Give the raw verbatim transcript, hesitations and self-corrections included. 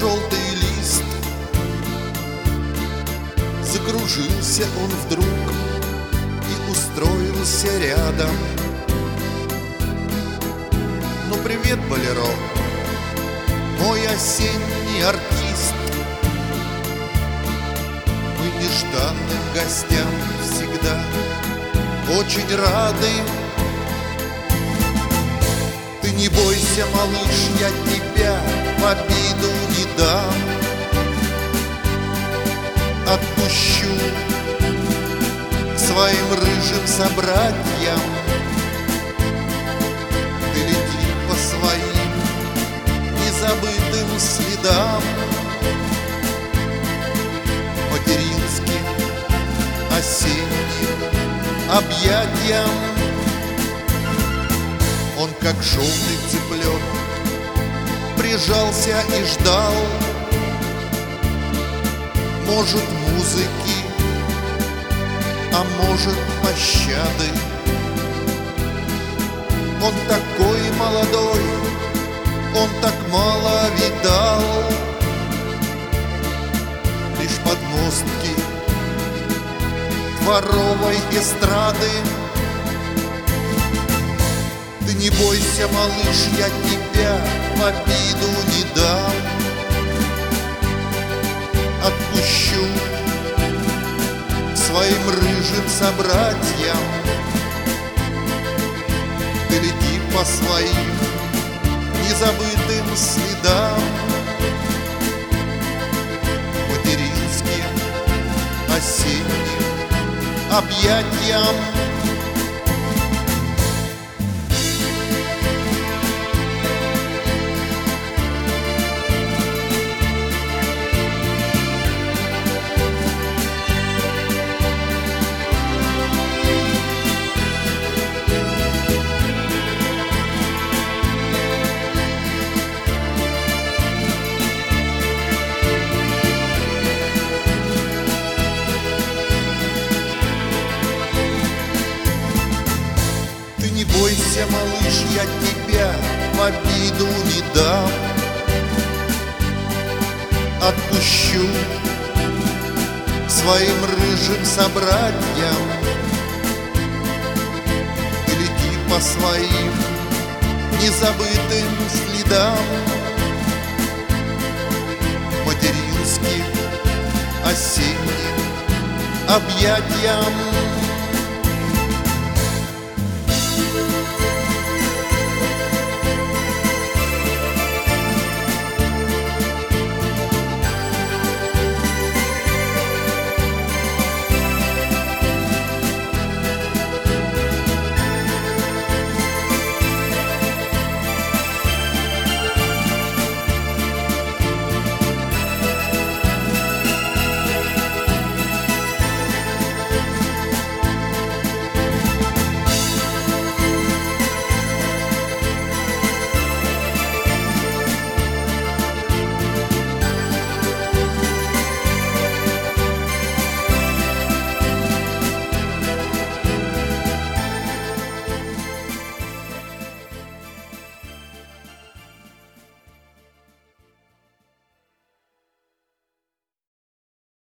желтый лист. Закружился он вдруг и устроился рядом. Ну привет, Болеро, мой осенний артист. Мы нежданным гостям всегда очень рады. Ты не бойся, малыш, я тебя в обиду не дам. Отпущу к своим рыжим собратьям. Ты лети по своим незабытым следам, материнским осенним объятиям. Он, как желтый цыпленок, прижался и ждал, может, музыки, а может, пощады. Он такой молодой, он так мало видал, лишь подмостки дворовой эстрады. Ты не бойся, малыш, я тебя в обиду не дам. Отпущу к своим рыжим собратьям. Ты лети по своим незабытым следам, материнским осенним объятиям. Не бойся, малыш, я тебя в обиду не дам. Отпущу к своим рыжим собратьям. Ты лети по своим незабытым следам, материнским осенним объятиям.